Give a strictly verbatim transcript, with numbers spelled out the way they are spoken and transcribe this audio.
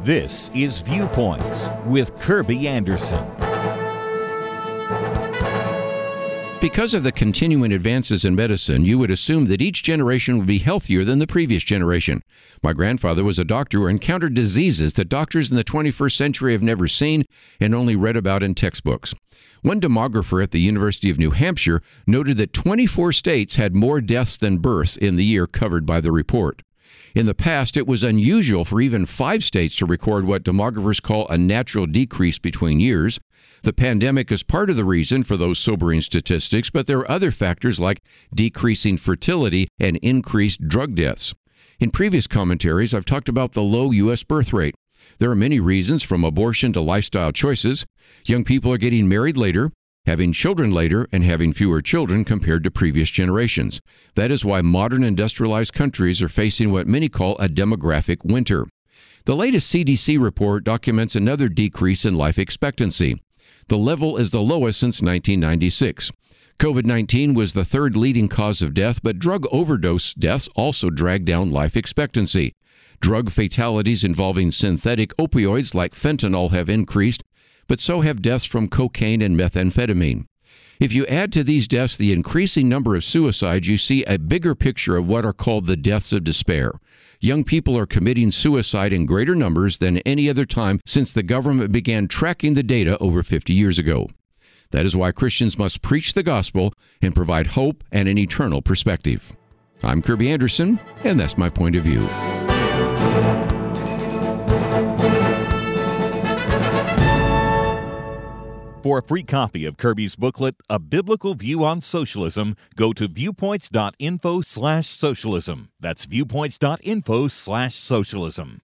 This is Viewpoints with Kirby Anderson. Because of the continuing advances in medicine, you would assume that each generation would be healthier than the previous generation. My grandfather was a doctor who encountered diseases that doctors in the twenty-first century have never seen and only read about in textbooks. One demographer at the University of New Hampshire noted that twenty-four states had more deaths than births in the year covered by the report. In the past, it was unusual for even five states to record what demographers call a natural decrease between years. The pandemic is part of the reason for those sobering statistics, but there are other factors like decreasing fertility and increased drug deaths. In previous commentaries, I've talked about the low U S birth rate. There are many reasons, from abortion to lifestyle choices. Young people are getting married later, having children later, and having fewer children compared to previous generations. That is why modern industrialized countries are facing what many call a demographic winter. The latest C D C report documents another decrease in life expectancy. The level is the lowest since nineteen ninety-six. COVID nineteen was the third leading cause of death, but drug overdose deaths also dragged down life expectancy. Drug fatalities involving synthetic opioids like fentanyl have increased, but so have deaths from cocaine and methamphetamine. If you add to these deaths the increasing number of suicides, you see a bigger picture of what are called the deaths of despair. Young people are committing suicide in greater numbers than any other time since the government began tracking the data over fifty years ago. That is why Christians must preach the gospel and provide hope and an eternal perspective. I'm Kirby Anderson, and that's my point of view. For a free copy of Kirby's booklet, A Biblical View on Socialism, go to viewpoints.info slash socialism. That's viewpoints.info slash socialism.